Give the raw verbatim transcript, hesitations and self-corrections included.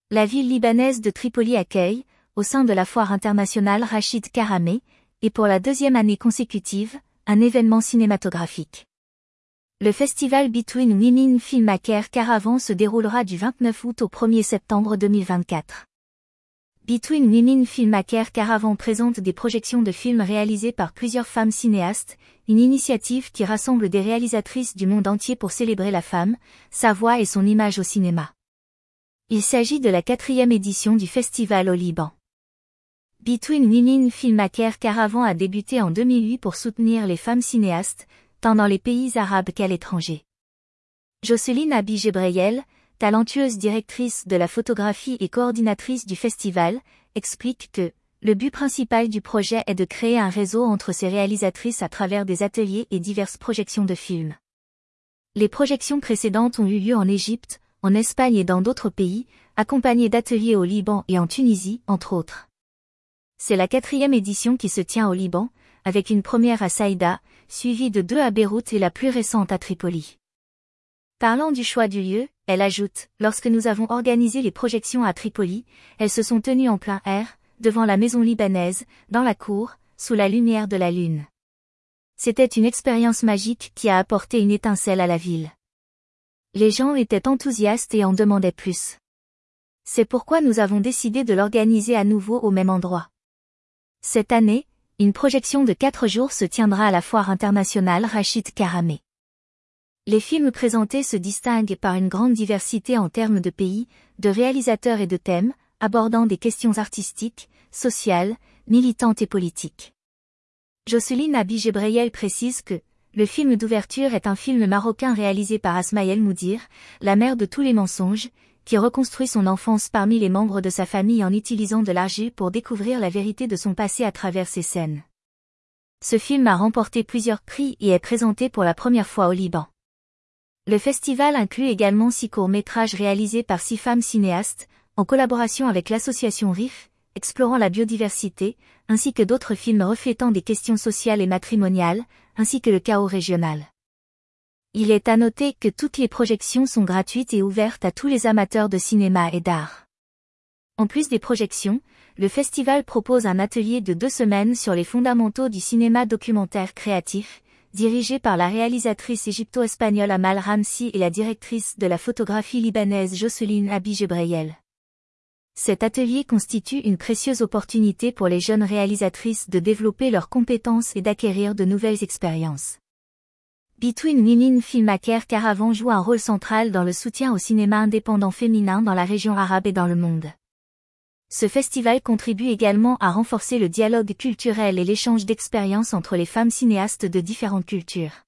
La ville libanaise de Tripoli accueille, au sein de la foire internationale Rachid Karameh, et pour la deuxième année consécutive, un événement cinématographique. Le festival Between Women Filmmakers Caravan se déroulera du vingt-neuf août au premier septembre deux mille vingt-quatre. Between Women Filmmakers Caravan présente des projections de films réalisés par plusieurs femmes cinéastes, une initiative qui rassemble des réalisatrices du monde entier pour célébrer la femme, sa voix et son image au cinéma. Il s'agit de la quatrième édition du festival au Liban. Between Women Filmmakers Caravan a débuté en deux mille huit pour soutenir les femmes cinéastes, tant dans les pays arabes qu'à l'étranger. Jocelyne Abi Gebreyel, talentueuse directrice de la photographie et coordinatrice du festival, explique que le but principal du projet est de créer un réseau entre ces réalisatrices à travers des ateliers et diverses projections de films. Les projections précédentes ont eu lieu en Égypte, en Espagne et dans d'autres pays, accompagnées d'ateliers au Liban et en Tunisie, entre autres. C'est la quatrième édition qui se tient au Liban, avec une première à Saïda, suivie de deux à Beyrouth et la plus récente à Tripoli. Parlant du choix du lieu, elle ajoute, lorsque nous avons organisé les projections à Tripoli, elles se sont tenues en plein air, devant la maison libanaise, dans la cour, sous la lumière de la lune. C'était une expérience magique qui a apporté une étincelle à la ville. Les gens étaient enthousiastes et en demandaient plus. C'est pourquoi nous avons décidé de l'organiser à nouveau au même endroit. Cette année, une projection de quatre jours se tiendra à la foire internationale Rachid Karameh. Les films présentés se distinguent par une grande diversité en termes de pays, de réalisateurs et de thèmes, abordant des questions artistiques, sociales, militantes et politiques. Jocelyne Abi Gebreyel précise que le film d'ouverture est un film marocain réalisé par Asma El Moudir, la mère de tous les mensonges, qui reconstruit son enfance parmi les membres de sa famille en utilisant de l'argile pour découvrir la vérité de son passé à travers ses scènes. Ce film a remporté plusieurs prix et est présenté pour la première fois au Liban. Le festival inclut également six courts-métrages réalisés par six femmes cinéastes, en collaboration avec l'association R I F, explorant la biodiversité, ainsi que d'autres films reflétant des questions sociales et matrimoniales, ainsi que le chaos régional. Il est à noter que toutes les projections sont gratuites et ouvertes à tous les amateurs de cinéma et d'art. En plus des projections, le festival propose un atelier de deux semaines sur les fondamentaux du cinéma documentaire créatif, dirigé par la réalisatrice égypto-espagnole Amal Ramsi et la directrice de la photographie libanaise Jocelyne Abi Gebreyel. Cet atelier constitue une précieuse opportunité pour les jeunes réalisatrices de développer leurs compétences et d'acquérir de nouvelles expériences. Between Women Filmmakers Caravan joue un rôle central dans le soutien au cinéma indépendant féminin dans la région arabe et dans le monde. Ce festival contribue également à renforcer le dialogue culturel et l'échange d'expériences entre les femmes cinéastes de différentes cultures.